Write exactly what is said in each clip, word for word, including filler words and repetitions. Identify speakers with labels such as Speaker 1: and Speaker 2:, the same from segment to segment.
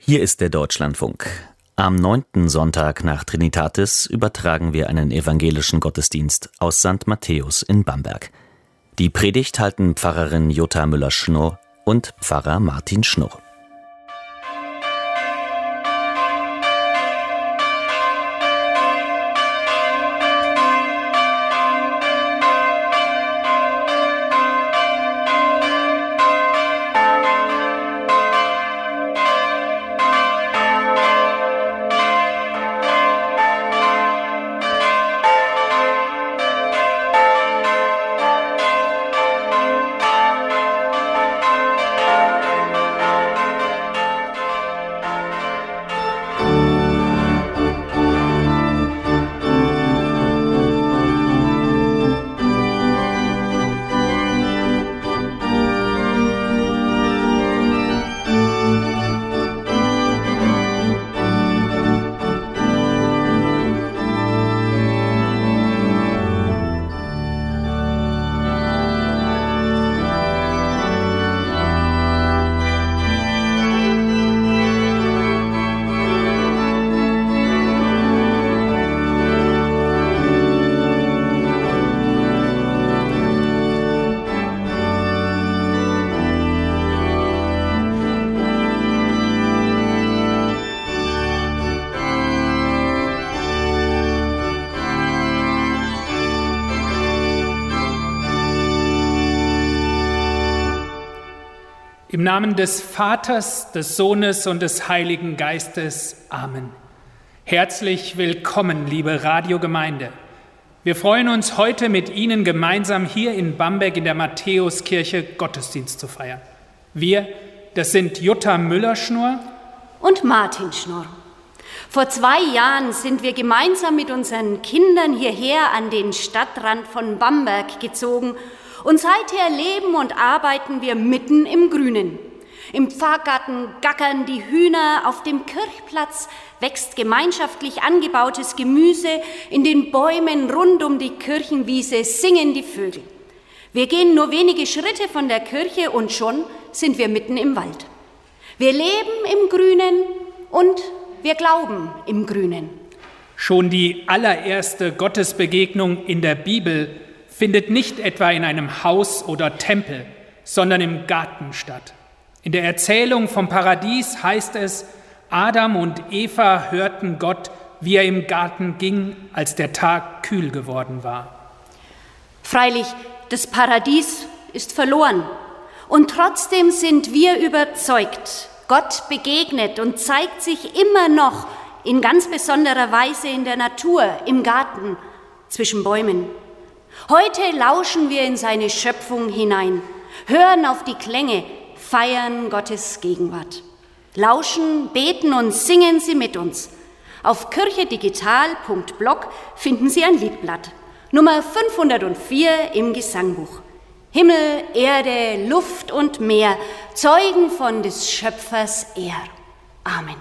Speaker 1: Hier ist der Deutschlandfunk. Am neunten Sonntag nach Trinitatis übertragen wir einen evangelischen Gottesdienst aus Sankt Matthäus in Bamberg. Die Predigt halten Pfarrerin Jutta Müller-Schnurr und Pfarrer Martin Schnurr.
Speaker 2: Im Namen des Vaters, des Sohnes und des Heiligen Geistes. Amen. Herzlich willkommen, liebe Radiogemeinde. Wir freuen uns, heute mit Ihnen gemeinsam hier in Bamberg in der Matthäuskirche Gottesdienst zu feiern. Wir, das sind Jutta Müller-Schnurr
Speaker 3: und Martin Schnurr. Vor zwei Jahren sind wir gemeinsam mit unseren Kindern hierher an den Stadtrand von Bamberg gezogen. Und seither leben und arbeiten wir mitten im Grünen. Im Pfarrgarten gackern die Hühner, auf dem Kirchplatz wächst gemeinschaftlich angebautes Gemüse, in den Bäumen rund um die Kirchenwiese singen die Vögel. Wir gehen nur wenige Schritte von der Kirche und schon sind wir mitten im Wald. Wir leben im Grünen und wir glauben im Grünen.
Speaker 2: Schon die allererste Gottesbegegnung in der Bibel findet nicht etwa in einem Haus oder Tempel, sondern im Garten statt. In der Erzählung vom Paradies heißt es, Adam und Eva hörten Gott, wie er im Garten ging, als der Tag kühl geworden war.
Speaker 3: Freilich, das Paradies ist verloren. Und trotzdem sind wir überzeugt, Gott begegnet und zeigt sich immer noch in ganz besonderer Weise in der Natur, im Garten, zwischen Bäumen. Heute lauschen wir in seine Schöpfung hinein, hören auf die Klänge, feiern Gottes Gegenwart. Lauschen, beten und singen Sie mit uns. Auf kirchedigital punkt blog finden Sie ein Liedblatt, Nummer fünfhundertvier im Gesangbuch. Himmel, Erde, Luft und Meer zeugen von des Schöpfers Ehr. Amen.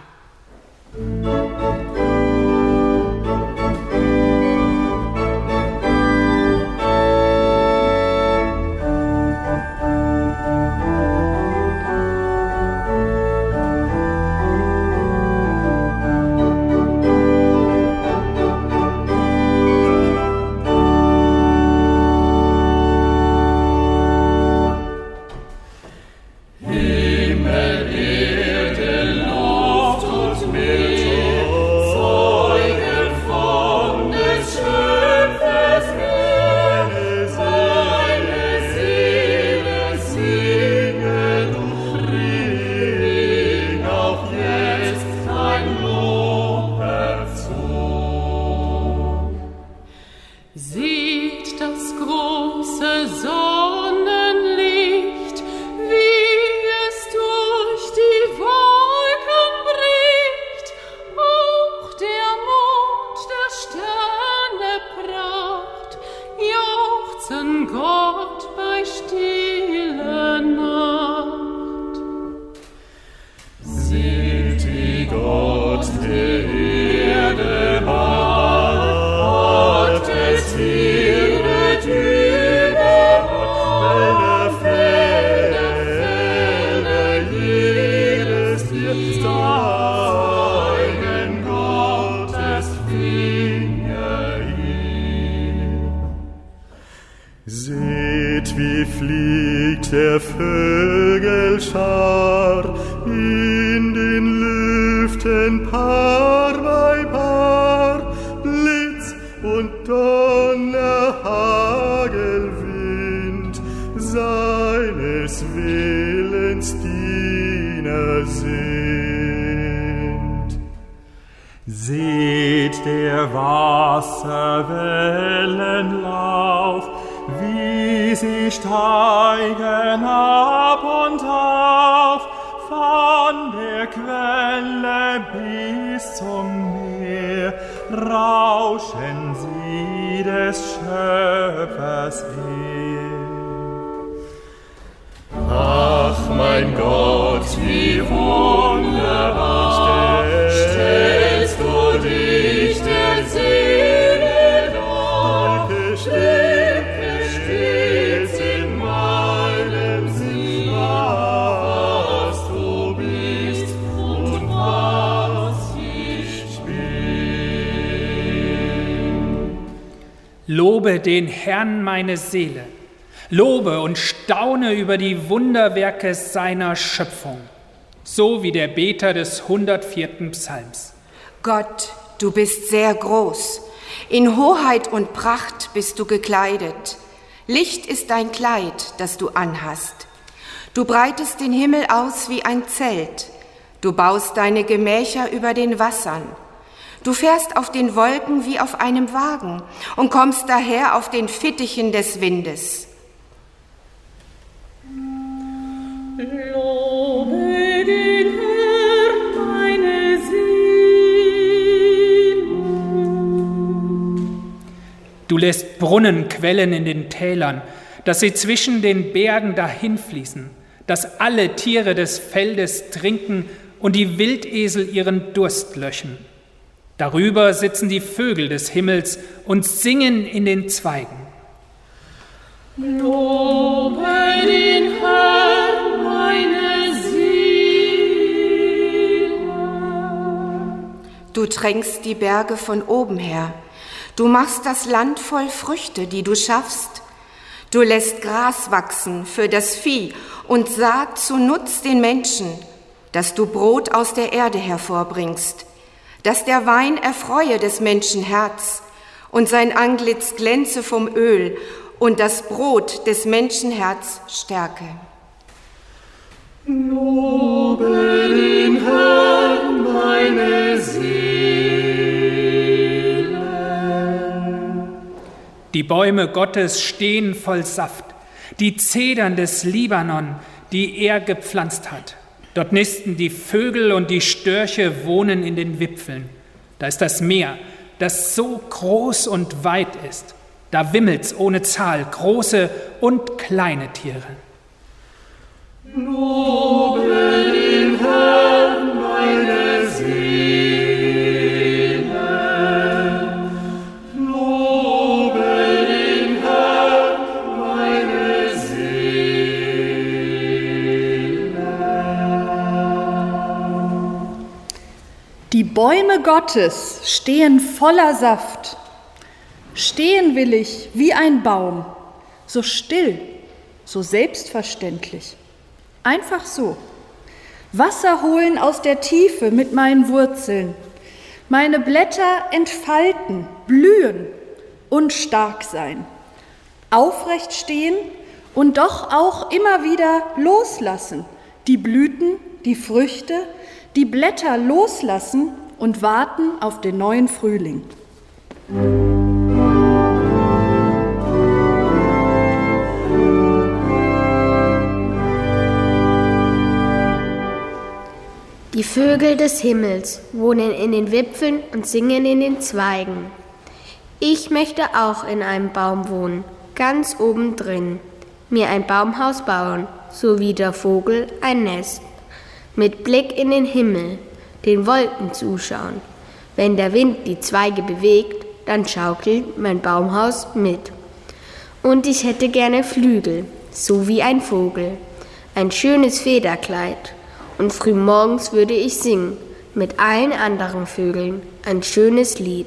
Speaker 4: Stop. Zeigen Gottes Finger ihm. Seht, wie fliegt der Vögel Schar in den Lüften Paar bei Paar, Blitz und Donner, Hagel, Wind, seines Willens Diener sind. Seht der Wasserwellenlauf, wie sie steigen ab und auf, von der Quelle bis zum Meer, rauschen sie des Schöpfers Heer. Ach, mein Gott, wie wunderbar stellst du dich der Seele dar, stecke stets in meinem Sinn, was du bist und was ich bin.
Speaker 2: Lobe den Herrn, meine Seele. Lobe und staune über die Wunderwerke seiner Schöpfung, so wie der Beter des hundertvierten Psalms.
Speaker 5: Gott, du bist sehr groß. In Hoheit und Pracht bist du gekleidet. Licht ist dein Kleid, das du anhast. Du breitest den Himmel aus wie ein Zelt. Du baust deine Gemächer über den Wassern. Du fährst auf den Wolken wie auf einem Wagen und kommst daher auf den Fittichen des Windes.
Speaker 6: Lobe den Herrn, meine Seele.
Speaker 2: Du lässt Brunnen quellen in den Tälern, dass sie zwischen den Bergen dahinfließen, dass alle Tiere des Feldes trinken und die Wildesel ihren Durst löschen. Darüber sitzen die Vögel des Himmels und singen in den Zweigen.
Speaker 6: Lobe den Herrn, meine Seele.
Speaker 5: Du tränkst die Berge von oben her. Du machst das Land voll Früchte, die du schaffst. Du lässt Gras wachsen für das Vieh und Saat zu Nutz den Menschen, dass du Brot aus der Erde hervorbringst, dass der Wein erfreue des Menschen Herz und sein Antlitz glänze vom Öl und das Brot des Menschenherz stärke.
Speaker 4: Lobe den Herrn, meine Seele.
Speaker 2: Die Bäume Gottes stehen voll Saft, die Zedern des Libanon, die er gepflanzt hat. Dort nisten die Vögel und die Störche wohnen in den Wipfeln. Da ist das Meer, das so groß und weit ist. Da wimmelt's ohne Zahl, große und kleine Tiere.
Speaker 4: Lobe den Herrn, meine Seele. Lobe den Herrn, meine Seele.
Speaker 7: Die Bäume Gottes stehen voller Saft. Stehen will ich wie ein Baum, so still, so selbstverständlich. Einfach so. Wasser holen aus der Tiefe mit meinen Wurzeln. Meine Blätter entfalten, blühen und stark sein. Aufrecht stehen und doch auch immer wieder loslassen. Die Blüten, die Früchte, die Blätter loslassen und warten auf den neuen Frühling.
Speaker 8: Die Vögel des Himmels wohnen in den Wipfeln und singen in den Zweigen. Ich möchte auch in einem Baum wohnen, ganz oben drin, mir ein Baumhaus bauen, so wie der Vogel ein Nest, mit Blick in den Himmel, den Wolken zuschauen. Wenn der Wind die Zweige bewegt, dann schaukelt mein Baumhaus mit. Und ich hätte gerne Flügel, so wie ein Vogel, ein schönes Federkleid und frühmorgens würde ich singen, mit allen anderen Vögeln, ein schönes Lied.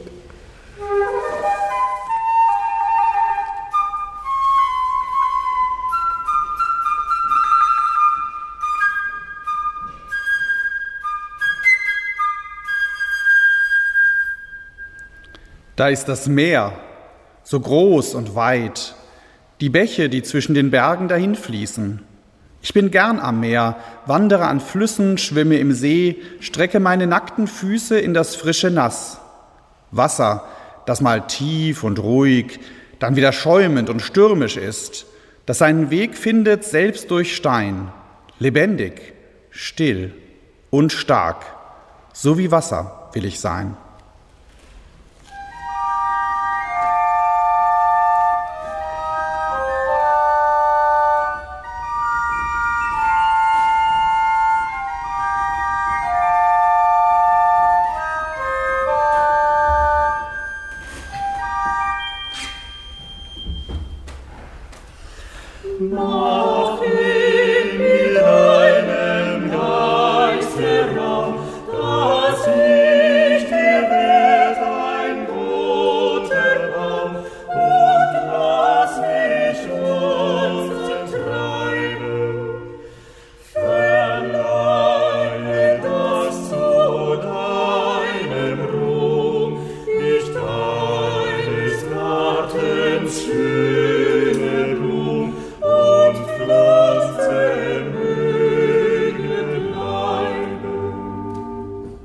Speaker 9: Da ist das Meer, so groß und weit, die Bäche, die zwischen den Bergen dahinfließen. Ich bin gern am Meer, wandere an Flüssen, schwimme im See, strecke meine nackten Füße in das frische Nass. Wasser, das mal tief und ruhig, dann wieder schäumend und stürmisch ist, das seinen Weg findet selbst durch Stein, lebendig, still und stark, so wie Wasser will ich sein.
Speaker 4: Mach in mir deinen Geiste Raum, dass ich dir werd ein guter Baum, und lass mich uns treiben. Verleihe das zu deinem Ruhm, ich deines Gartens schöne Blumen, und Pflanze mögen bleiben.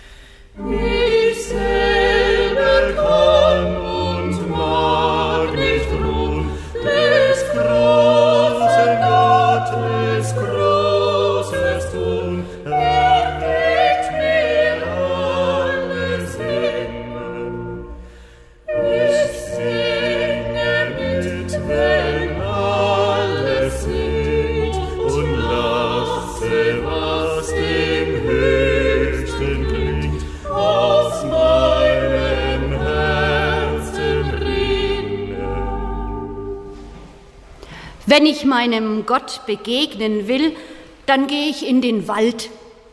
Speaker 4: Ich selber kann und mag nicht ruhen, des großen Gottes großes Tun, erweckt mir alle Sinne. Ich singe mit, wenn alles singt, und lasse, was dem Höchsten klingt, aus meinem Herzen rinnen.
Speaker 3: Wenn ich meinem Gott begegnen will, dann gehe ich in den Wald.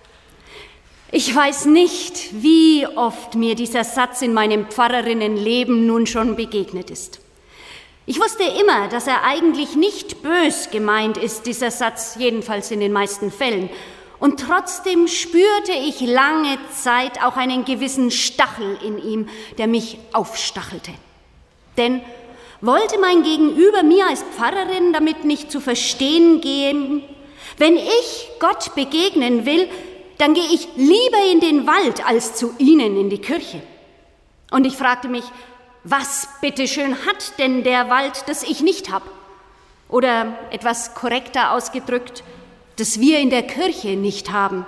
Speaker 3: Ich weiß nicht, wie oft mir dieser Satz in meinem Pfarrerinnenleben nun schon begegnet ist. Ich wusste immer, dass er eigentlich nicht bös gemeint ist, dieser Satz, jedenfalls in den meisten Fällen. Und trotzdem spürte ich lange Zeit auch einen gewissen Stachel in ihm, der mich aufstachelte. Denn wollte mein Gegenüber mir als Pfarrerin damit nicht zu verstehen geben, wenn ich Gott begegnen will, dann gehe ich lieber in den Wald als zu Ihnen in die Kirche. Und ich fragte mich, was bitteschön hat denn der Wald, das ich nicht habe? Oder etwas korrekter ausgedrückt, das wir in der Kirche nicht haben?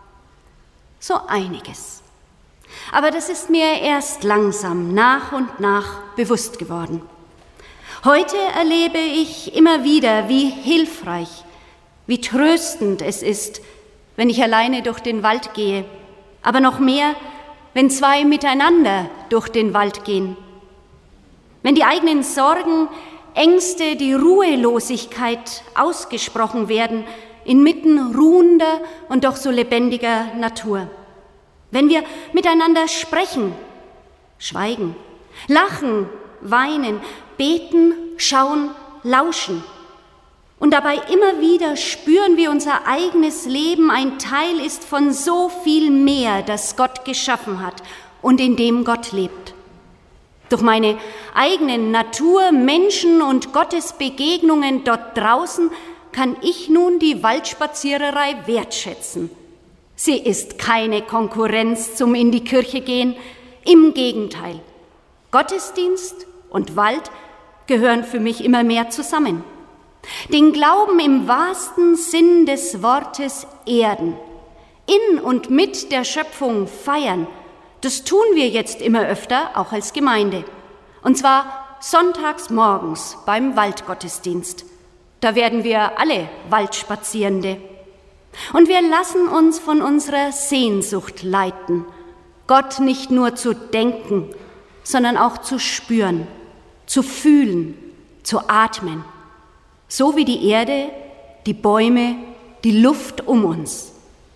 Speaker 3: So einiges. Aber das ist mir erst langsam nach und nach bewusst geworden. Heute erlebe ich immer wieder, wie hilfreich, wie tröstend es ist, wenn ich alleine durch den Wald gehe, aber noch mehr, wenn zwei miteinander durch den Wald gehen. Wenn die eigenen Sorgen, Ängste, die Ruhelosigkeit ausgesprochen werden, inmitten ruhender und doch so lebendiger Natur. Wenn wir miteinander sprechen, schweigen, lachen, weinen, beten, schauen, lauschen. Und dabei immer wieder spüren, wie unser eigenes Leben ein Teil ist von so viel mehr, das Gott geschaffen hat und in dem Gott lebt. Durch meine eigenen Natur-, Menschen- und Gottesbegegnungen dort draußen kann ich nun die Waldspaziererei wertschätzen. Sie ist keine Konkurrenz zum in die Kirche gehen, im Gegenteil. Gottesdienst und Wald gehören für mich immer mehr zusammen. Den Glauben im wahrsten Sinn des Wortes erden, in und mit der Schöpfung feiern, das tun wir jetzt immer öfter, auch als Gemeinde. Und zwar sonntags morgens beim Waldgottesdienst. Da werden wir alle Waldspazierende. Und wir lassen uns von unserer Sehnsucht leiten, Gott nicht nur zu denken, sondern auch zu spüren, zu fühlen, zu atmen. So wie die Erde, die Bäume, die Luft um uns.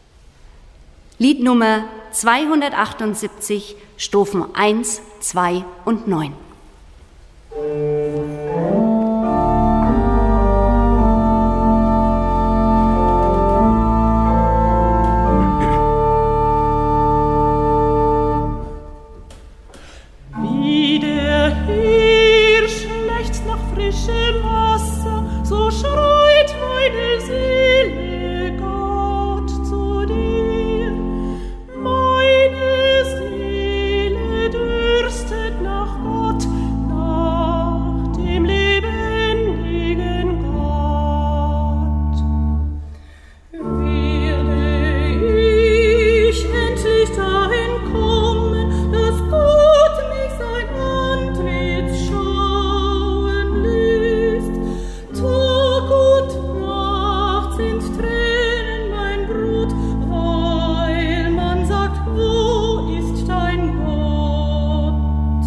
Speaker 3: Lied Nummer zweihundertachtundsiebzig, Strophen eins, zwei und neun.
Speaker 6: Wie der Hirsch lechzt nach frischem Wasser, so schreit meine Seele Gott zu dir. Meine Seele dürstet nach Gott, nach dem lebendigen Gott. Werde ich endlich dahin kommen, dass Gott mich sein Antlitz schauen lässt. Tag und Nacht sind Tränen mein Brot, weil man sagt, wo ist dein Gott?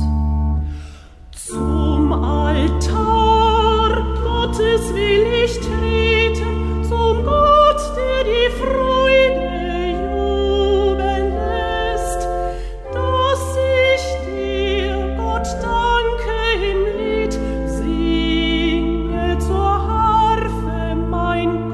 Speaker 6: Zum Altar Gottes will ich treten, zum Gott, der die Freude jubeln lässt, dass ich dir, Gott, danke im Lied, singe zur Harfe, mein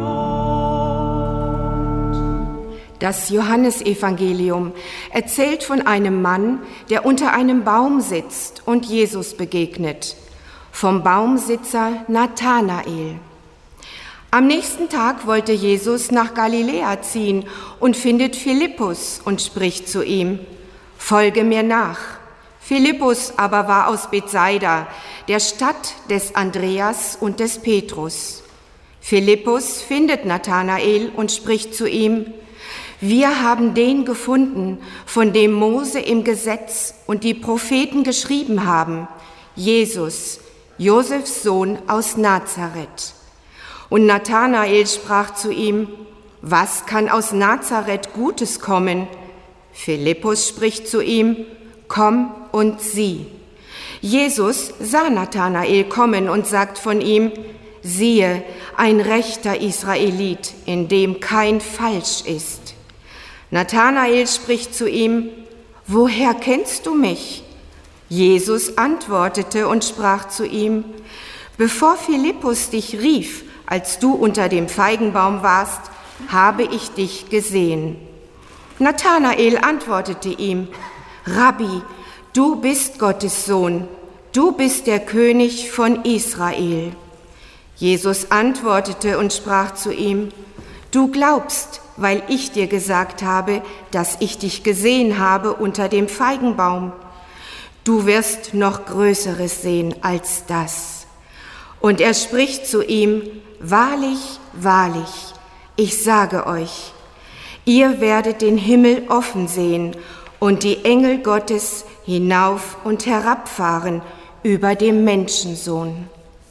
Speaker 6: Gott.
Speaker 5: Das Johannesevangelium erzählt von einem Mann, der unter einem Baum sitzt und Jesus begegnet, vom Baumsitzer Nathanael. Am nächsten Tag wollte Jesus nach Galiläa ziehen und findet Philippus und spricht zu ihm: Folge mir nach. Philippus aber war aus Bethsaida, der Stadt des Andreas und des Petrus. Philippus findet Nathanael und spricht zu ihm: Wir haben den gefunden, von dem Mose im Gesetz und die Propheten geschrieben haben, Jesus, Josefs Sohn aus Nazareth. Und Nathanael sprach zu ihm: Was kann aus Nazareth Gutes kommen? Philippus spricht zu ihm: Komm und sieh. Jesus sah Nathanael kommen und sagt von ihm: Siehe, ein rechter Israelit, in dem kein Falsch ist. Nathanael spricht zu ihm: Woher kennst du mich? Jesus antwortete und sprach zu ihm: Bevor Philippus dich rief, als du unter dem Feigenbaum warst, habe ich dich gesehen. Nathanael antwortete ihm: Rabbi, du bist Gottes Sohn, du bist der König von Israel. Jesus antwortete und sprach zu ihm: Du glaubst, weil ich dir gesagt habe, dass ich dich gesehen habe unter dem Feigenbaum. Du wirst noch Größeres sehen als das. Und er spricht zu ihm: Wahrlich, wahrlich, ich sage euch, ihr werdet den Himmel offen sehen und die Engel Gottes hinauf und herabfahren über dem Menschensohn.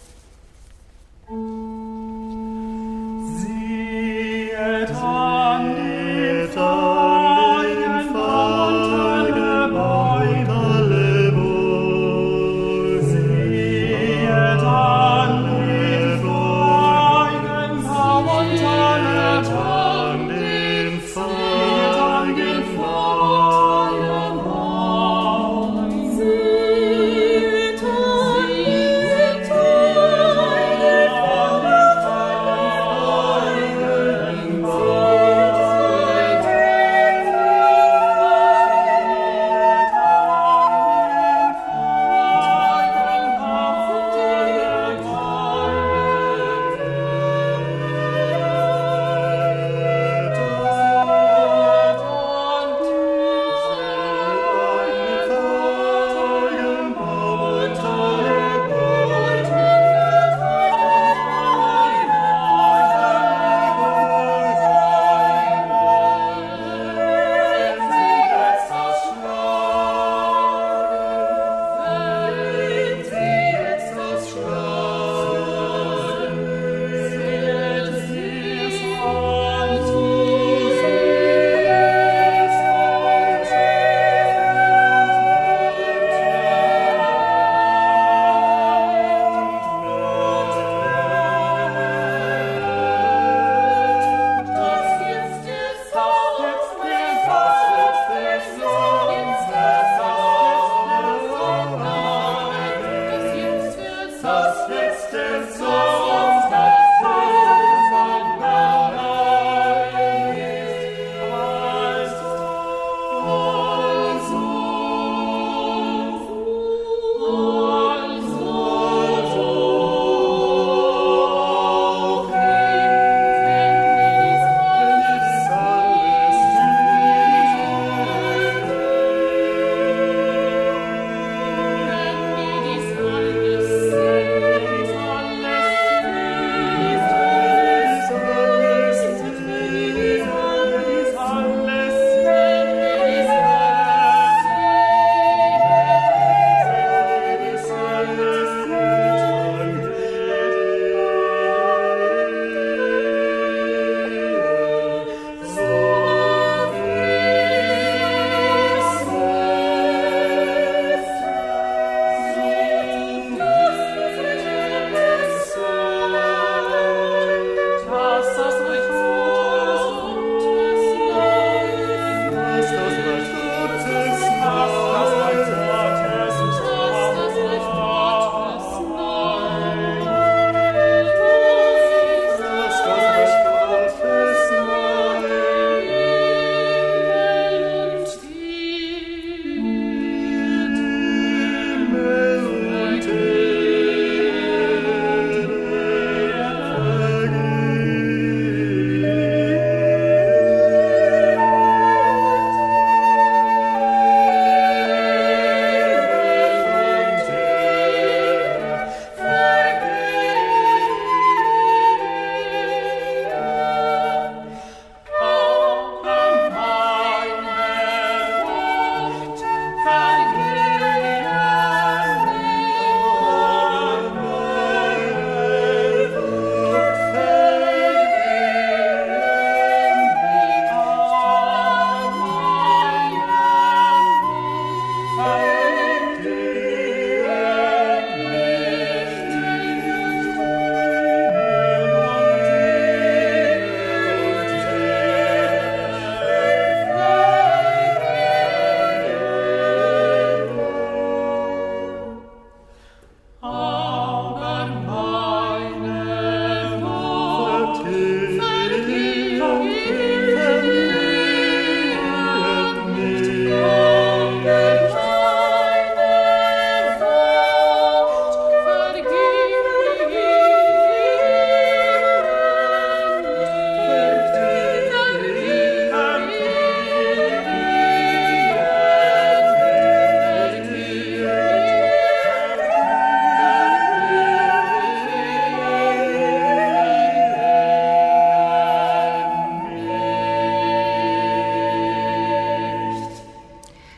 Speaker 6: Siehet an den Feigen von der Beutelburg. Siehet an den Feigen von der Tag, den Feigen von der Baum. Siehet an den Feigen von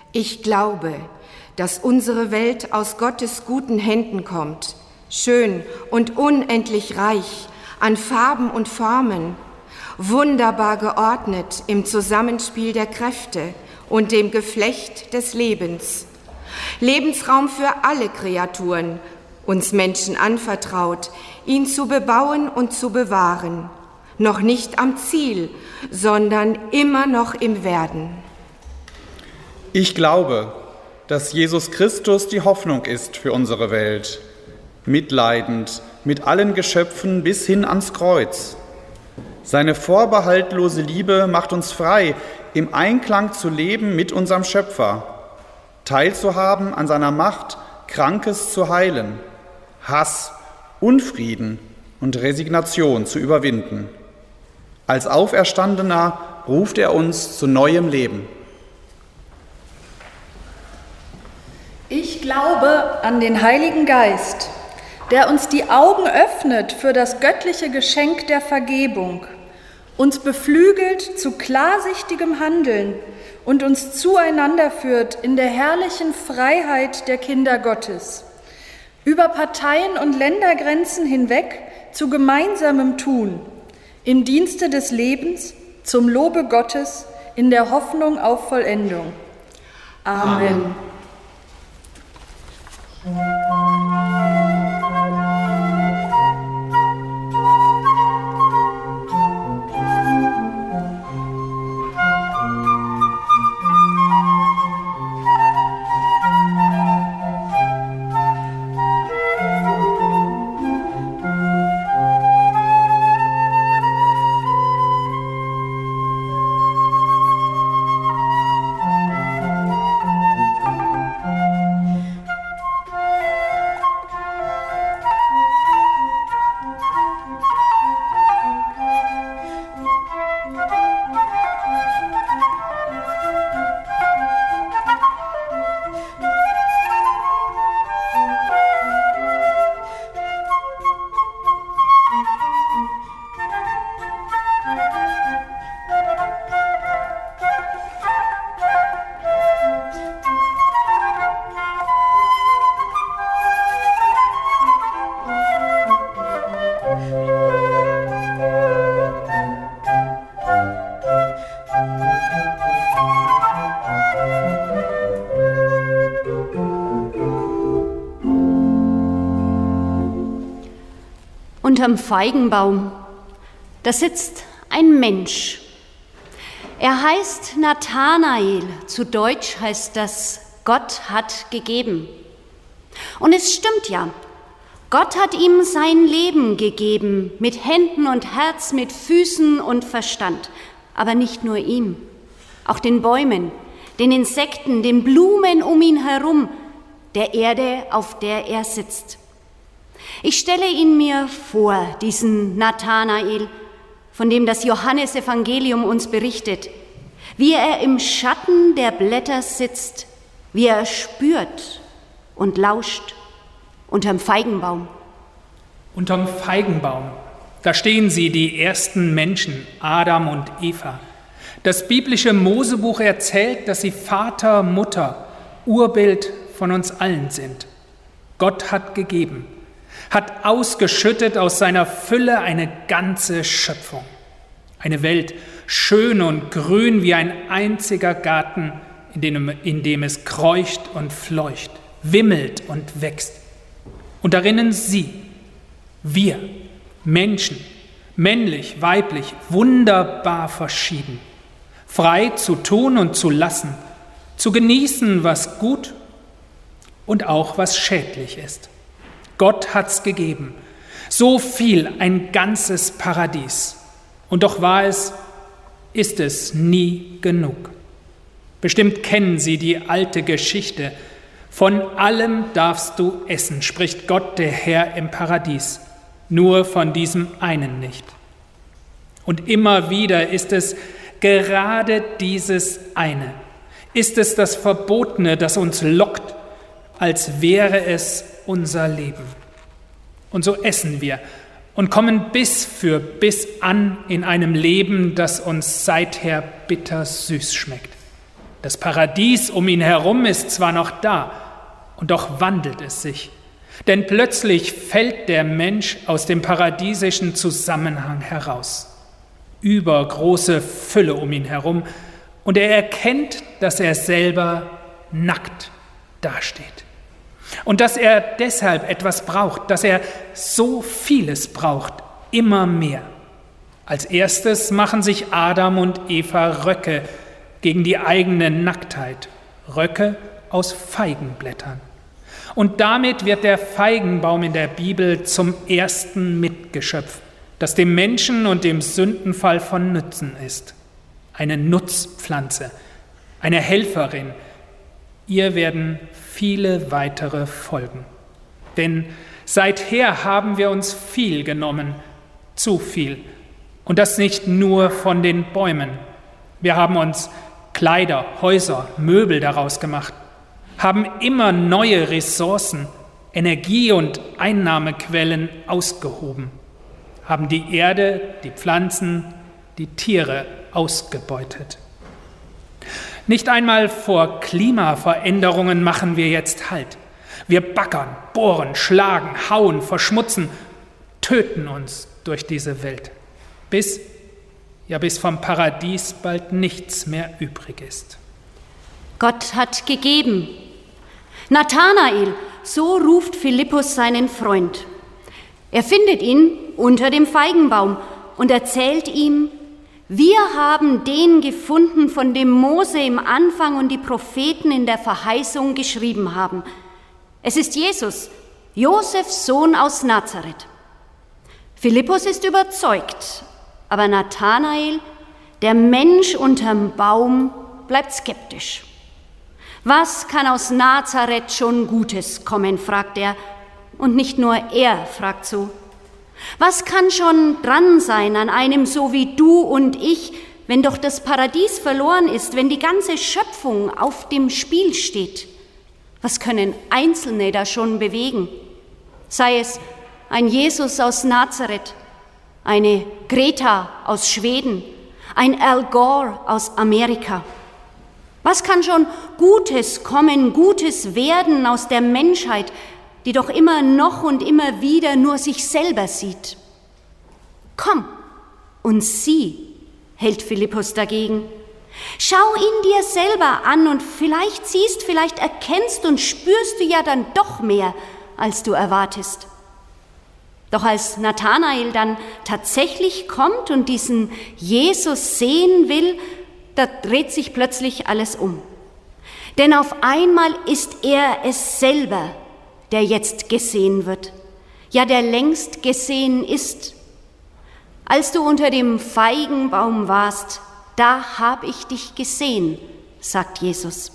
Speaker 5: Ich glaube, dass unsere Welt aus Gottes guten Händen kommt, schön und unendlich reich an Farben und Formen, wunderbar geordnet im Zusammenspiel der Kräfte und dem Geflecht des Lebens. Lebensraum für alle Kreaturen, uns Menschen anvertraut, ihn zu bebauen und zu bewahren. Noch nicht am Ziel, sondern immer noch im Werden.
Speaker 9: Ich glaube, dass Jesus Christus die Hoffnung ist für unsere Welt, mitleidend mit allen Geschöpfen bis hin ans Kreuz. Seine vorbehaltlose Liebe macht uns frei, im Einklang zu leben mit unserem Schöpfer, teilzuhaben an seiner Macht, Krankes zu heilen, Hass, Unfrieden und Resignation zu überwinden. Als Auferstandener ruft er uns zu neuem Leben.
Speaker 7: Ich glaube an den Heiligen Geist, der uns die Augen öffnet für das göttliche Geschenk der Vergebung, uns beflügelt zu klarsichtigem Handeln und uns zueinander führt in der herrlichen Freiheit der Kinder Gottes, über Parteien und Ländergrenzen hinweg zu gemeinsamem Tun, im Dienste des Lebens, zum Lobe Gottes, in der Hoffnung auf Vollendung. Amen.
Speaker 3: Unterm Feigenbaum, da sitzt ein Mensch. Er heißt Nathanael, zu Deutsch heißt das, Gott hat gegeben. Und es stimmt ja, Gott hat ihm sein Leben gegeben, mit Händen und Herz, mit Füßen und Verstand. Aber nicht nur ihm, auch den Bäumen, den Insekten, den Blumen um ihn herum, der Erde, auf der er sitzt. Ich stelle ihn mir vor, diesen Nathanael, von dem das Johannesevangelium uns berichtet, wie er im Schatten der Blätter sitzt, wie er spürt und lauscht unterm Feigenbaum.
Speaker 2: Unterm Feigenbaum, da stehen sie, die ersten Menschen, Adam und Eva. Das biblische Mosebuch erzählt, dass sie Vater, Mutter, Urbild von uns allen sind. Gott hat gegeben, hat ausgeschüttet aus seiner Fülle eine ganze Schöpfung. Eine Welt, schön und grün wie ein einziger Garten, in dem, in dem es kreucht und fleucht, wimmelt und wächst. Und darinnen sie, wir, Menschen, männlich, weiblich, wunderbar verschieden, frei zu tun und zu lassen, zu genießen, was gut und auch was schädlich ist. Gott hat's gegeben. So viel, ein ganzes Paradies. Und doch war es, ist es nie genug. Bestimmt kennen Sie die alte Geschichte. Von allem darfst du essen, spricht Gott, der Herr im Paradies. Nur von diesem einen nicht. Und immer wieder ist es gerade dieses eine. Ist es das Verbotene, das uns lockt, als wäre es unser Leben. Und so essen wir und kommen Biss für Biss an in einem Leben, das uns seither bitter süß schmeckt. Das Paradies um ihn herum ist zwar noch da, und doch wandelt es sich. Denn plötzlich fällt der Mensch aus dem paradiesischen Zusammenhang heraus. Übergroße Fülle um ihn herum, und er erkennt, dass er selber nackt dasteht. Und dass er deshalb etwas braucht, dass er so vieles braucht, immer mehr. Als erstes machen sich Adam und Eva Röcke gegen die eigene Nacktheit, Röcke aus Feigenblättern. Und damit wird der Feigenbaum in der Bibel zum ersten Mitgeschöpf, das dem Menschen und dem Sündenfall von Nutzen ist. Eine Nutzpflanze, eine Helferin. Ihr werden viele weitere folgen. Denn seither haben wir uns viel genommen, zu viel. Und das nicht nur von den Bäumen. Wir haben uns Kleider, Häuser, Möbel daraus gemacht, haben immer neue Ressourcen, Energie- und Einnahmequellen ausgehoben, haben die Erde, die Pflanzen, die Tiere ausgebeutet. Nicht einmal vor Klimaveränderungen machen wir jetzt Halt. Wir baggern, bohren, schlagen, hauen, verschmutzen, töten uns durch diese Welt, bis, ja bis vom Paradies bald nichts mehr übrig ist.
Speaker 3: Gott hat gegeben. Nathanael, so ruft Philippus seinen Freund. Er findet ihn unter dem Feigenbaum und erzählt ihm: Wir haben den gefunden, von dem Mose im Anfang und die Propheten in der Verheißung geschrieben haben. Es ist Jesus, Josefs Sohn aus Nazareth. Philippus ist überzeugt, aber Nathanael, der Mensch unterm Baum, bleibt skeptisch. Was kann aus Nazareth schon Gutes kommen, fragt er. Und nicht nur er fragt so. Was kann schon dran sein an einem so wie du und ich, wenn doch das Paradies verloren ist, wenn die ganze Schöpfung auf dem Spiel steht? Was können Einzelne da schon bewegen? Sei es ein Jesus aus Nazareth, eine Greta aus Schweden, ein Al Gore aus Amerika. Was kann schon Gutes kommen, Gutes werden aus der Menschheit, die doch immer noch und immer wieder nur sich selber sieht? Komm und sieh, hält Philippus dagegen. Schau ihn dir selber an und vielleicht siehst, vielleicht erkennst und spürst du ja dann doch mehr, als du erwartest. Doch als Nathanael dann tatsächlich kommt und diesen Jesus sehen will, da dreht sich plötzlich alles um. Denn auf einmal ist er es selber, der jetzt gesehen wird, ja, der längst gesehen ist. Als du unter dem Feigenbaum warst, da hab ich dich gesehen, sagt Jesus.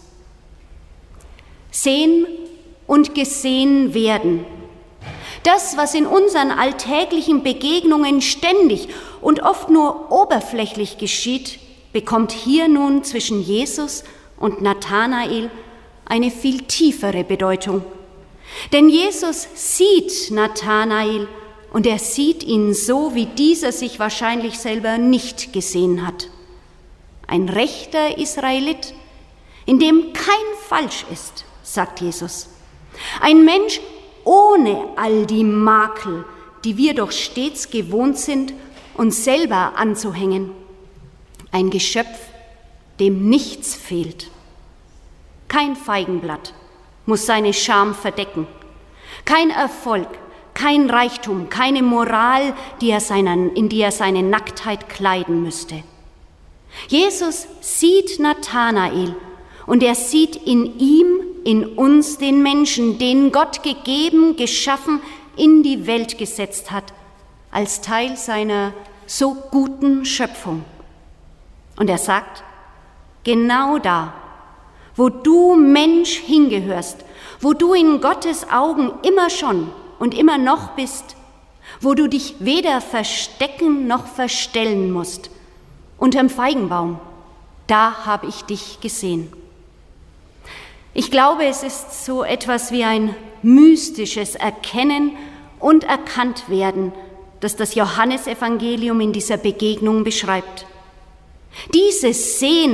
Speaker 3: Sehen und gesehen werden. Das, was in unseren alltäglichen Begegnungen ständig und oft nur oberflächlich geschieht, bekommt hier nun zwischen Jesus und Nathanael eine viel tiefere Bedeutung. Denn Jesus sieht Nathanael und er sieht ihn so, wie dieser sich wahrscheinlich selber nicht gesehen hat. Ein rechter Israelit, in dem kein Falsch ist, sagt Jesus. Ein Mensch ohne all die Makel, die wir doch stets gewohnt sind, uns selber anzuhängen. Ein Geschöpf, dem nichts fehlt. Kein Feigenblatt muss seine Scham verdecken. Kein Erfolg, kein Reichtum, keine Moral, die er seinen, in die er seine Nacktheit kleiden müsste. Jesus sieht Nathanael und er sieht in ihm, in uns den Menschen, den Gott gegeben, geschaffen, in die Welt gesetzt hat, als Teil seiner so guten Schöpfung. Und er sagt, genau da, wo du Mensch hingehörst, wo du in Gottes Augen immer schon und immer noch bist, wo du dich weder verstecken noch verstellen musst, unterm Feigenbaum, da habe ich dich gesehen. Ich glaube, es ist so etwas wie ein mystisches Erkennen und Erkanntwerden, das das Johannesevangelium in dieser Begegnung beschreibt. Dieses Sehen,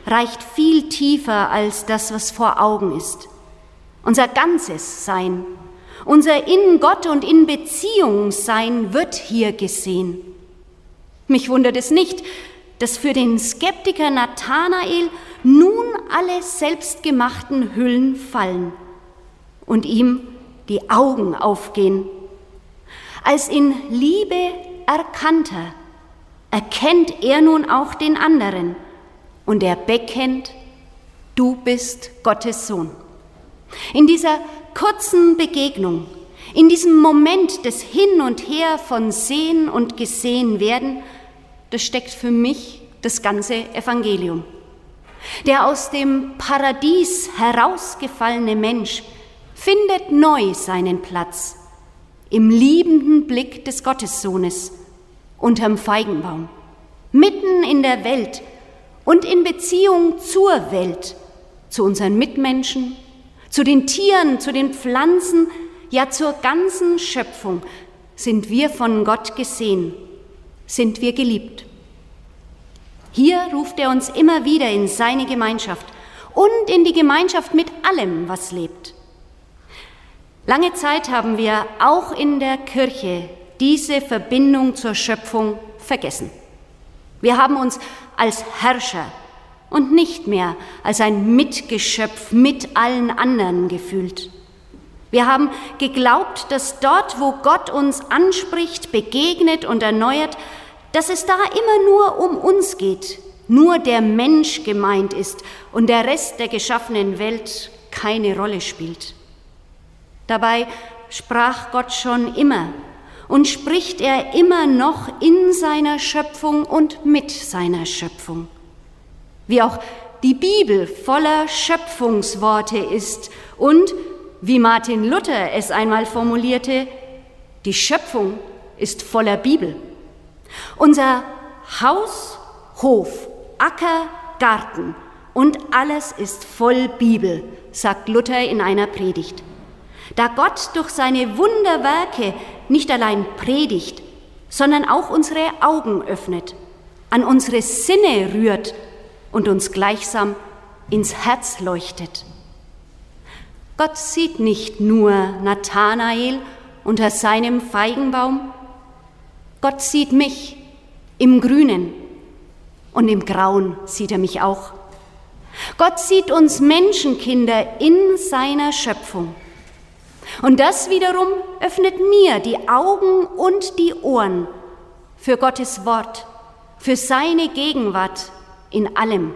Speaker 3: reicht viel tiefer als das, was vor Augen ist. Unser ganzes Sein, unser in Gott und in Beziehung Sein wird hier gesehen. Mich wundert es nicht, dass für den Skeptiker Nathanael nun alle selbstgemachten Hüllen fallen und ihm die Augen aufgehen. Als in Liebe Erkannter erkennt er nun auch den anderen und er bekennt, du bist Gottes Sohn. In dieser kurzen Begegnung, in diesem Moment des Hin und Her von Sehen und Gesehen werden, das steckt für mich das ganze Evangelium. Der aus dem Paradies herausgefallene Mensch findet neu seinen Platz im liebenden Blick des Gottessohnes unterm Feigenbaum, mitten in der Welt und in Beziehung zur Welt, zu unseren Mitmenschen, zu den Tieren, zu den Pflanzen, ja zur ganzen Schöpfung sind wir von Gott gesehen, sind wir geliebt. Hier ruft er uns immer wieder in seine Gemeinschaft und in die Gemeinschaft mit allem, was lebt. Lange Zeit haben wir auch in der Kirche diese Verbindung zur Schöpfung vergessen. Wir haben uns als Herrscher und nicht mehr als ein Mitgeschöpf mit allen anderen gefühlt. Wir haben geglaubt, dass dort, wo Gott uns anspricht, begegnet und erneuert, dass es da immer nur um uns geht, nur der Mensch gemeint ist und der Rest der geschaffenen Welt keine Rolle spielt. Dabei sprach Gott schon immer und spricht er immer noch in seiner Schöpfung und mit seiner Schöpfung. Wie auch die Bibel voller Schöpfungsworte ist und, wie Martin Luther es einmal formulierte, die Schöpfung ist voller Bibel. Unser Haus, Hof, Acker, Garten und alles ist voll Bibel, sagt Luther in einer Predigt. Da Gott durch seine Wunderwerke nicht allein predigt, sondern auch unsere Augen öffnet, an unsere Sinne rührt und uns gleichsam ins Herz leuchtet. Gott sieht nicht nur Nathanael unter seinem Feigenbaum, Gott sieht mich im Grünen und im Grauen sieht er mich auch. Gott sieht uns Menschenkinder in seiner Schöpfung. Und das wiederum öffnet mir die Augen und die Ohren für Gottes Wort, für seine Gegenwart in allem.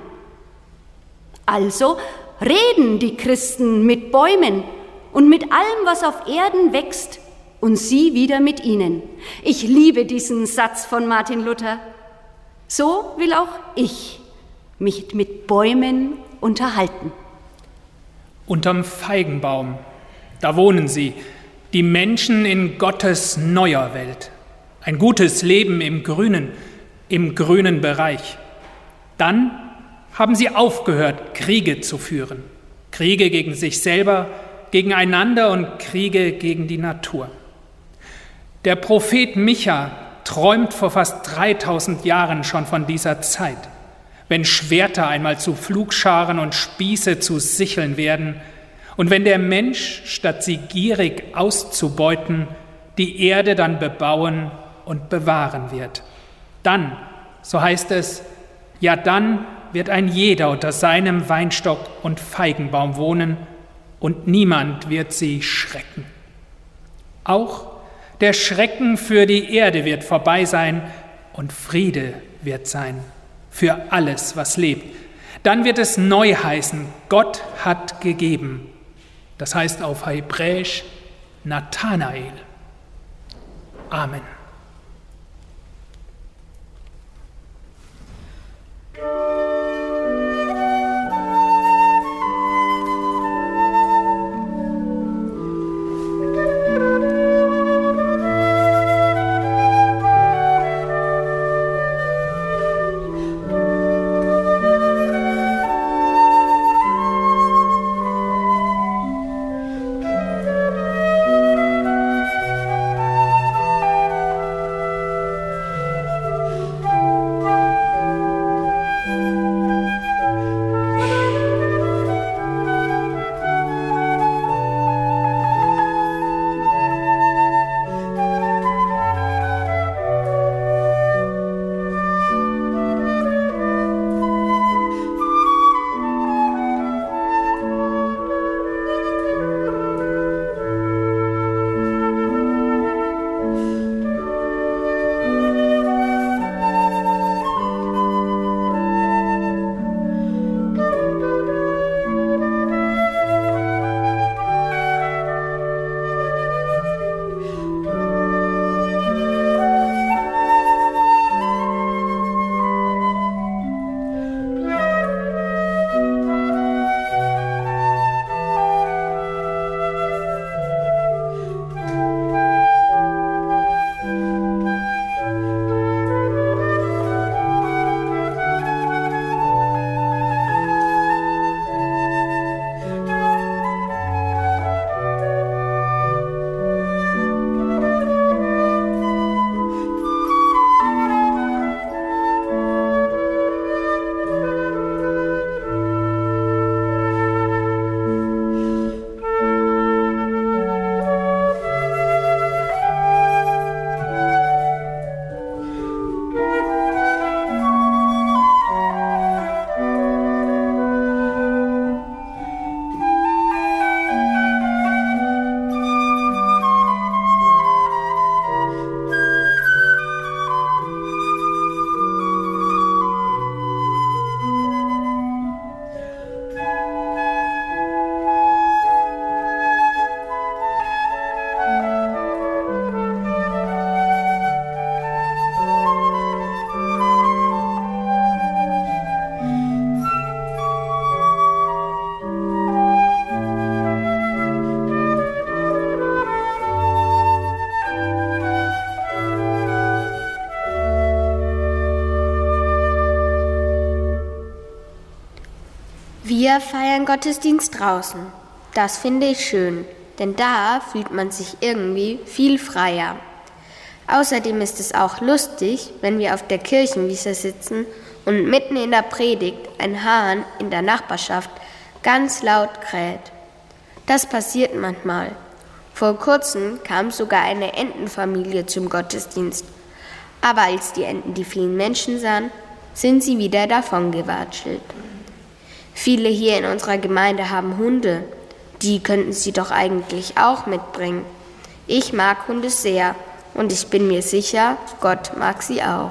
Speaker 3: Also reden die Christen mit Bäumen und mit allem, was auf Erden wächst, und sie wieder mit ihnen. Ich liebe diesen Satz von Martin Luther. So will auch ich mich mit Bäumen unterhalten.
Speaker 2: Unterm Feigenbaum, da wohnen sie, die Menschen in Gottes neuer Welt. Ein gutes Leben im Grünen, im grünen Bereich. Dann haben sie aufgehört, Kriege zu führen. Kriege gegen sich selber, gegeneinander und Kriege gegen die Natur. Der Prophet Micha träumt vor fast dreitausend Jahren schon von dieser Zeit, wenn Schwerter einmal zu Pflugscharen und Spieße zu Sicheln werden und wenn der Mensch, statt sie gierig auszubeuten, die Erde dann bebauen und bewahren wird. Dann, so heißt es, ja dann wird ein jeder unter seinem Weinstock und Feigenbaum wohnen und niemand wird sie schrecken. Auch der Schrecken für die Erde wird vorbei sein und Friede wird sein für alles, was lebt. Dann wird es neu heißen, Gott hat gegeben. Das heißt auf Hebräisch Nathanael. Amen.
Speaker 4: Thank you.
Speaker 8: Wir feiern Gottesdienst draußen. Das finde ich schön, denn da fühlt man sich irgendwie viel freier. Außerdem ist es auch lustig, wenn wir auf der Kirchenwiese sitzen und mitten in der Predigt ein Hahn in der Nachbarschaft ganz laut kräht. Das passiert manchmal. Vor kurzem kam sogar eine Entenfamilie zum Gottesdienst. Aber als die Enten die vielen Menschen sahen, sind sie wieder davongewatschelt. Viele hier in unserer Gemeinde haben Hunde. Die könnten sie doch eigentlich auch mitbringen. Ich mag Hunde sehr und ich bin mir sicher, Gott mag sie auch.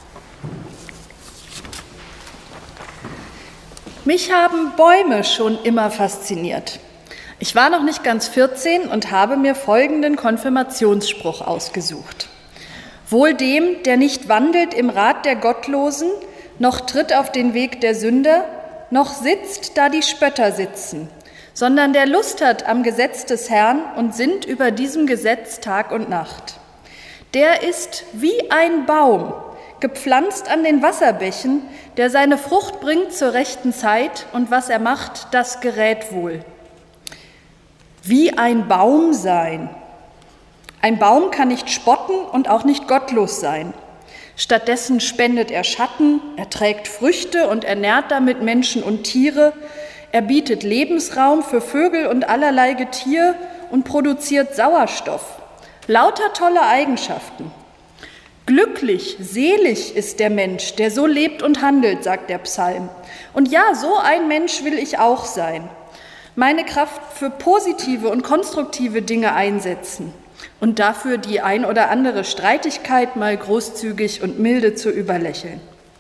Speaker 7: Mich haben Bäume schon immer fasziniert. Ich war noch nicht ganz vierzehn und habe mir folgenden Konfirmationsspruch ausgesucht. Wohl dem, der nicht wandelt im Rat der Gottlosen, noch tritt auf den Weg der Sünder, noch sitzt, da die Spötter sitzen, sondern der Lust hat am Gesetz des Herrn und sinnt über diesem Gesetz Tag und Nacht. Der ist wie ein Baum, gepflanzt an den Wasserbächen, der seine Frucht bringt zur rechten Zeit, und was er macht, das gerät wohl. Wie ein Baum sein. Ein Baum kann nicht spotten und auch nicht gottlos sein. Stattdessen spendet er Schatten, er trägt Früchte und ernährt damit Menschen und Tiere. Er bietet Lebensraum für Vögel und allerlei Getier und produziert Sauerstoff. Lauter tolle Eigenschaften. Glücklich, selig ist der Mensch, der so lebt und handelt, sagt der Psalm. Und ja, so ein Mensch will ich auch sein. Meine Kraft für positive und konstruktive Dinge einsetzen und dafür die ein oder andere Streitigkeit mal großzügig und milde zu überlächeln.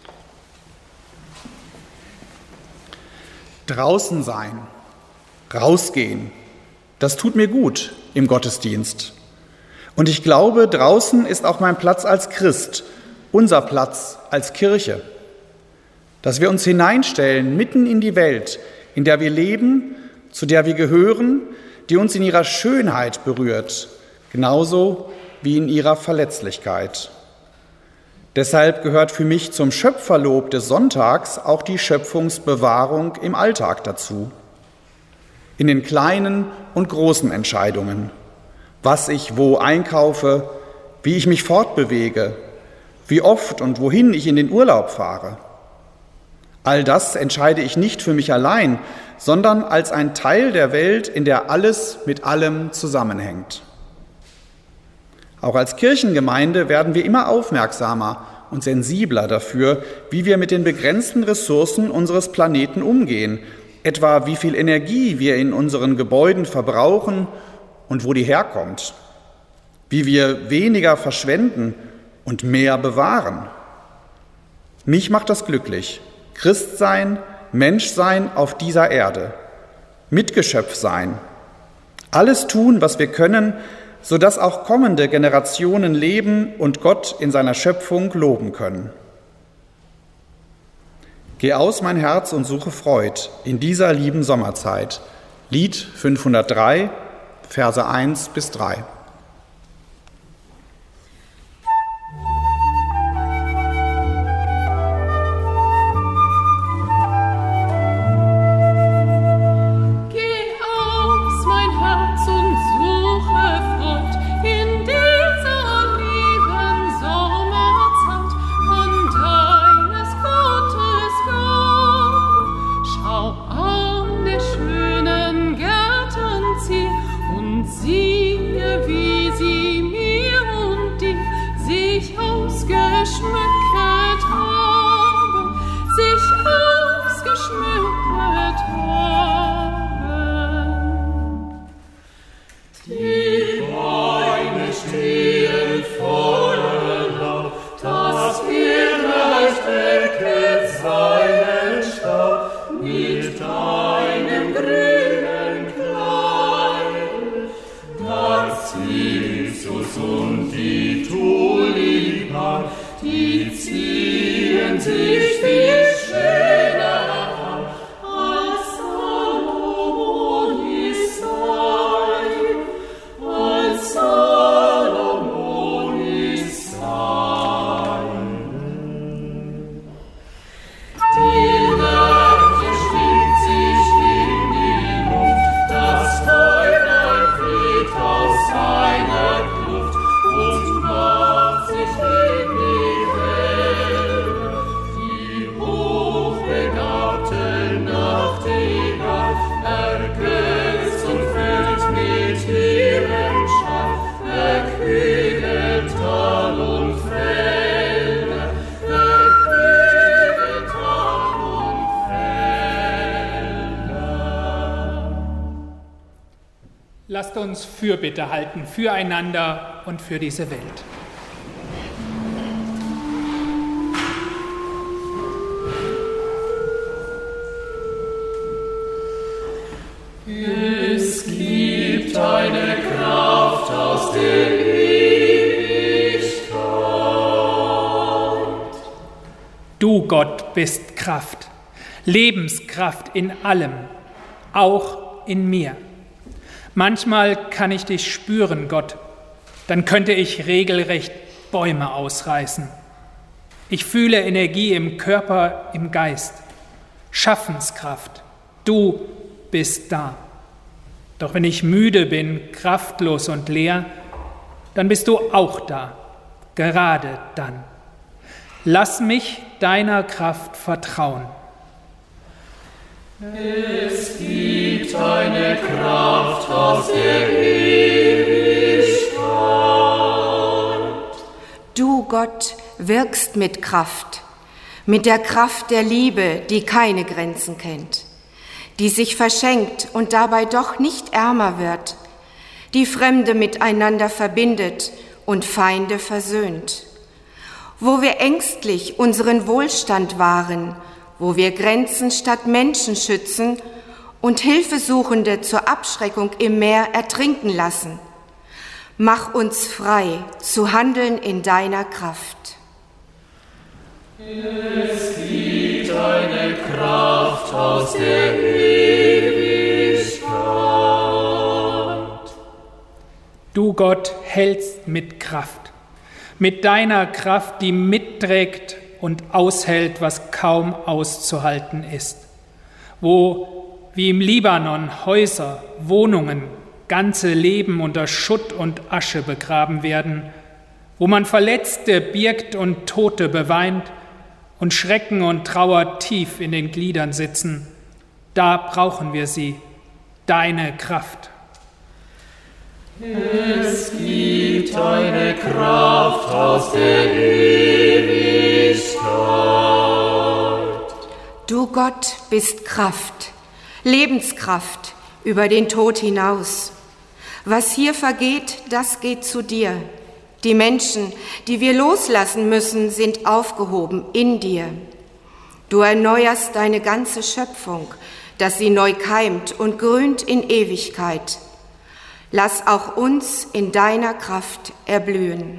Speaker 9: Draußen sein, rausgehen, das tut mir gut im Gottesdienst. Und ich glaube, draußen ist auch mein Platz als Christ, unser Platz als Kirche. Dass wir uns hineinstellen mitten in die Welt, in der wir leben, zu der wir gehören, die uns in ihrer Schönheit berührt, genauso wie in ihrer Verletzlichkeit. Deshalb gehört für mich zum Schöpferlob des Sonntags auch die Schöpfungsbewahrung im Alltag dazu. In den kleinen und großen Entscheidungen. Was ich wo einkaufe, wie ich mich fortbewege, wie oft und wohin ich in den Urlaub fahre. All das entscheide ich nicht für mich allein, sondern als ein Teil der Welt, in der alles mit allem zusammenhängt. Auch als Kirchengemeinde werden wir immer aufmerksamer und sensibler dafür, wie wir mit den begrenzten Ressourcen unseres Planeten umgehen, etwa wie viel Energie wir in unseren Gebäuden verbrauchen und wo die herkommt, wie wir weniger verschwenden und mehr bewahren. Mich macht das glücklich. Christsein, Menschsein auf dieser Erde, Mitgeschöpf sein, alles tun, was wir können, sodass auch kommende Generationen leben und Gott in seiner Schöpfung loben können. Geh aus, mein Herz, und suche Freud in dieser lieben Sommerzeit. Lied fünfhundertdrei, Verse eins bis drei.
Speaker 4: Siehe, wie
Speaker 2: Lasst uns Fürbitte halten füreinander und für diese Welt.
Speaker 4: Es gibt eine Kraft aus der Ewigkeit.
Speaker 2: Du, Gott, bist Kraft, Lebenskraft in allem, auch in mir. Manchmal kann ich dich spüren, Gott, dann könnte ich regelrecht Bäume ausreißen. Ich fühle Energie im Körper, im Geist, Schaffenskraft. Du bist da. Doch wenn ich müde bin, kraftlos und leer, dann bist du auch da, gerade dann. Lass mich deiner Kraft vertrauen.
Speaker 4: Es gibt eine Kraft aus der Ewigkeit.
Speaker 5: Du, Gott, wirkst mit Kraft, mit der Kraft der Liebe, die keine Grenzen kennt, die sich verschenkt und dabei doch nicht ärmer wird, die Fremde miteinander verbindet und Feinde versöhnt. Wo wir ängstlich unseren Wohlstand wahren, wo wir Grenzen statt Menschen schützen und Hilfesuchende zur Abschreckung im Meer ertrinken lassen. Mach uns frei zu handeln in deiner Kraft.
Speaker 4: Es gibt eine Kraft aus der Ewigkeit.
Speaker 2: Du, Gott, hältst mit Kraft, mit deiner Kraft, die mitträgt und aushält, was kaum auszuhalten ist. Wo, wie im Libanon, Häuser, Wohnungen, ganze Leben unter Schutt und Asche begraben werden, wo man Verletzte birgt und Tote beweint und Schrecken und Trauer tief in den Gliedern sitzen, da brauchen wir sie, deine Kraft.
Speaker 4: Es gibt eine Kraft aus der Ewigkeit.
Speaker 5: Du, Gott, bist Kraft, Lebenskraft über den Tod hinaus. Was hier vergeht, das geht zu dir. Die Menschen, die wir loslassen müssen, sind aufgehoben in dir. Du erneuerst deine ganze Schöpfung, dass sie neu keimt und grünt in Ewigkeit. Lass auch uns in deiner Kraft erblühen.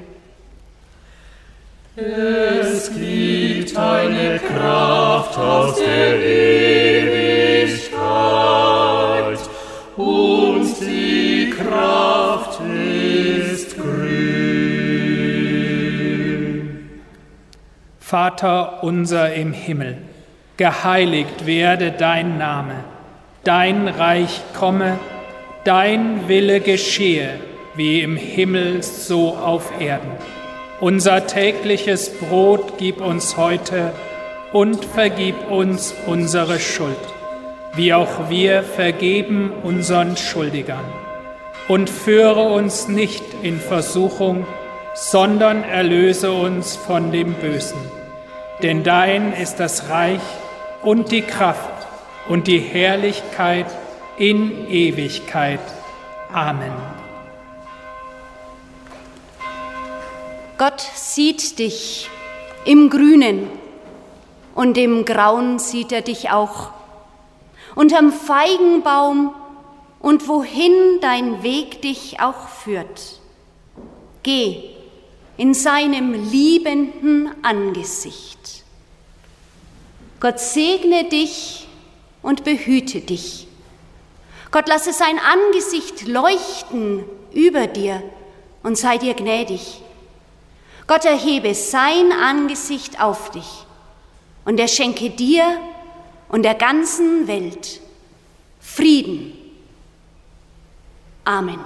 Speaker 4: Es gibt eine Kraft aus der Ewigkeit und die Kraft ist grün.
Speaker 2: Vater unser im Himmel, geheiligt werde dein Name, dein Reich komme, dein Wille geschehe, wie im Himmel so auf Erden. Unser tägliches Brot gib uns heute und vergib uns unsere Schuld, wie auch wir vergeben unseren Schuldigern. Und führe uns nicht in Versuchung, sondern erlöse uns von dem Bösen. Denn dein ist das Reich und die Kraft und die Herrlichkeit in Ewigkeit. Amen.
Speaker 3: Gott sieht dich im Grünen und im Grauen sieht er dich auch. Unterm Feigenbaum und wohin dein Weg dich auch führt. Geh in seinem liebenden Angesicht. Gott segne dich und behüte dich. Gott lasse sein Angesicht leuchten über dir und sei dir gnädig. Gott erhebe sein Angesicht auf dich und er schenke dir und der ganzen Welt Frieden. Amen.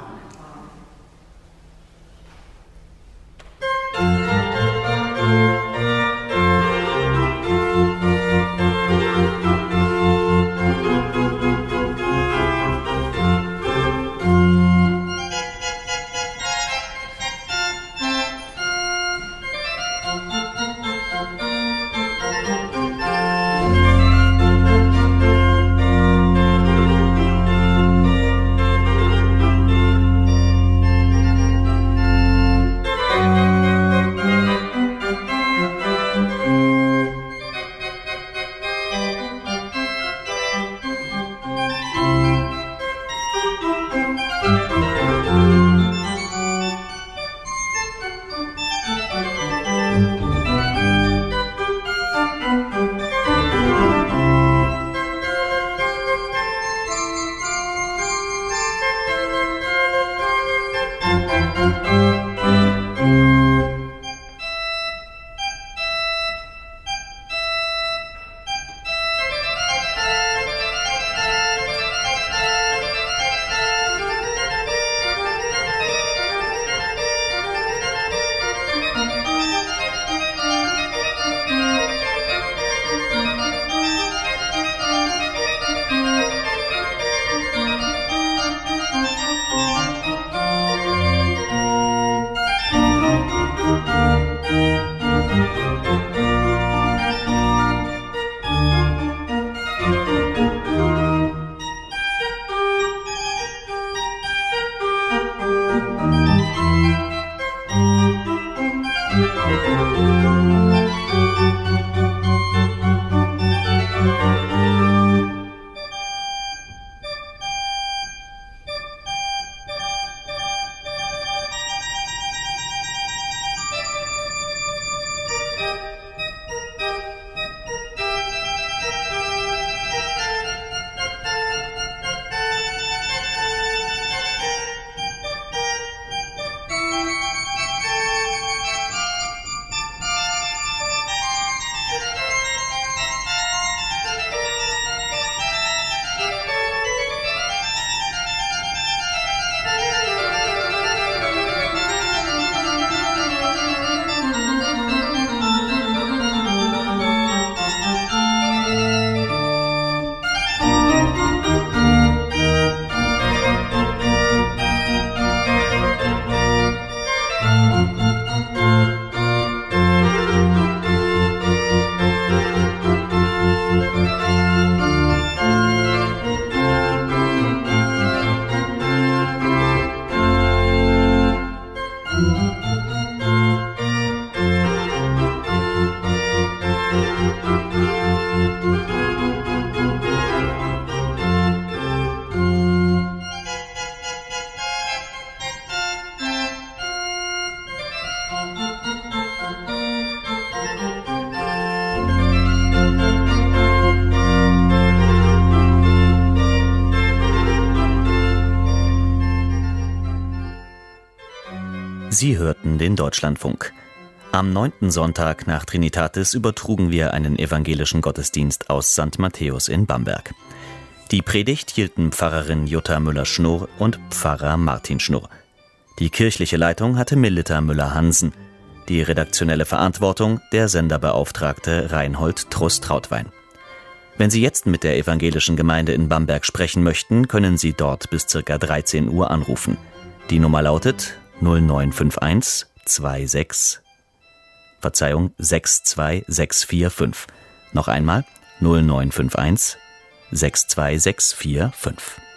Speaker 1: Sie hörten den Deutschlandfunk. Am neunten Sonntag nach Trinitatis übertrugen wir einen evangelischen Gottesdienst aus Sankt Matthäus in Bamberg. Die Predigt hielten Pfarrerin Jutta Müller-Schnurr und Pfarrer Martin Schnurr. Die kirchliche Leitung hatte Melita Müller-Hansen. Die redaktionelle Verantwortung der Senderbeauftragte Reinhold Trust-Trautwein. Wenn Sie jetzt mit der evangelischen Gemeinde in Bamberg sprechen möchten, können Sie dort bis ca. dreizehn Uhr anrufen. Die Nummer lautet null neun fünf eins zwei sechs, Verzeihung, sechs zwei sechs vier fünf. Noch einmal null neun fünf eins sechs zwei sechs vier fünf.